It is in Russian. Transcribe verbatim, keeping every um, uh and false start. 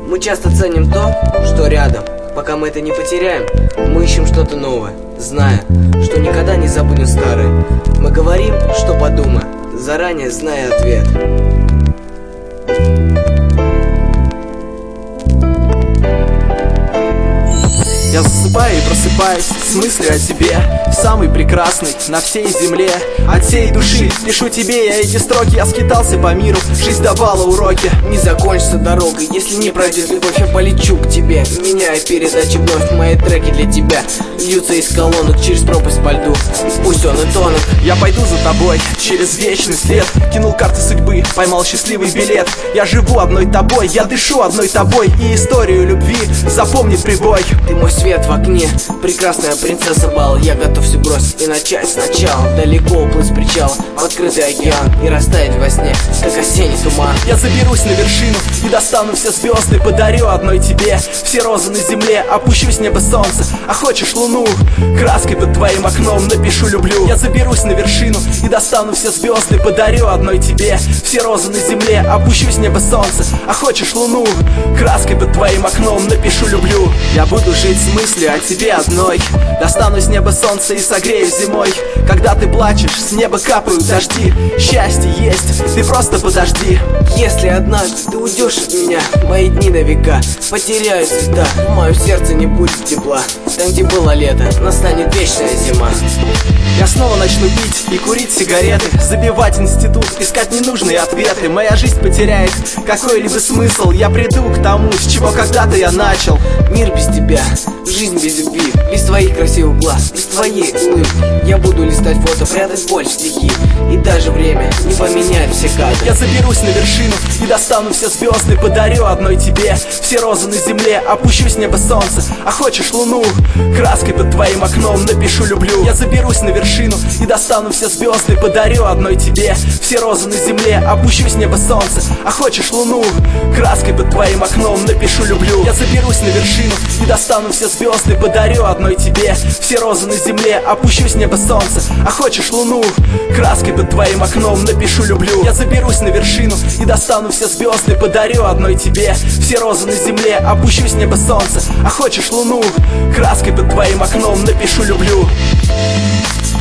Мы часто ценим то, что рядом. Пока мы это не потеряем, мы ищем что-то новое, зная, что никогда не забудем старое. Мы говорим, что подумаем, заранее зная ответ. Я засыпаю и просыпаюсь с мыслью о тебе, самый прекрасный на всей земле. От всей души пишу тебе я эти строки. Я скитался по миру, жизнь давала уроки. Не закончится дорога, если не пройдет любовь. Я полечу к тебе, меняя передачи вновь. Мои треки для тебя льются из колонок через пропасть по льду, пусть он и тонок. Я пойду за тобой через вечный след. Кинул карты судьбы, поймал счастливый билет. Я живу одной тобой, я дышу одной тобой. И историю любви запомнит прибой. Ты мой свет в окне, прекрасная принцесса бал. Я готов все бросить и начать сначала. Далеко уплыть с причала в открытый океан и растаять во сне, как осенний туман. Я заберусь на вершину и достану все звезды. Подарю одной тебе все розы на земле. Опущусь с неба солнца, а хочешь луну? Краской под твоим окном напишу люблю. Я заберусь на вершину и достану все звезды. Подарю одной тебе все розы на земле. Опущусь с неба солнца, а хочешь луну? Краской под твоим окном напишу люблю. Я буду жить с мыслью о тебе одной. Достану с неба солнце и согрею зимой. Когда ты плачешь, с неба капают дожди. Счастье есть, ты просто подожди. Если однажды ты уйдешь от меня, мои дни на века потеряют цвета. В моем сердце не будет тепла. Там, где было лето, настанет вечная зима. Я снова начну пить и курить сигареты, забивать институт, искать ненужные ответы. Моя жизнь потеряет какой-либо смысл. Я приду к тому, с чего когда-то я начал. Мир без тебя, жизнь без любви, без твоих красивых глаз, без твоей улыбки. Я буду листать фото, прятать боль в стихи, и даже время не поменяет все кадры. Я заберусь на вершину и достану все звезды. Подарю одной тебе все розы на земле. Опущусь с неба солнце, а хочешь луну? Краской под твоим окном напишу люблю. Я заберусь на вершину и достану все звезды. Подарю одной тебе все розы на земле. Опущусь с неба солнце, а хочешь луну? Краской под твоим окном напишу люблю. Я заберусь на вершину и достану все звезды. Подарю одной тебе все розы на земле. Опущусь с неба солнце, а хочешь луну? Краской под твоим окном напишу люблю. Я заберусь на вершину и достану все звезды. Подарю одной тебе все розы на земле. Опущусь с неба солнце, а хочешь луну? Краской под твоим окном напишу люблю.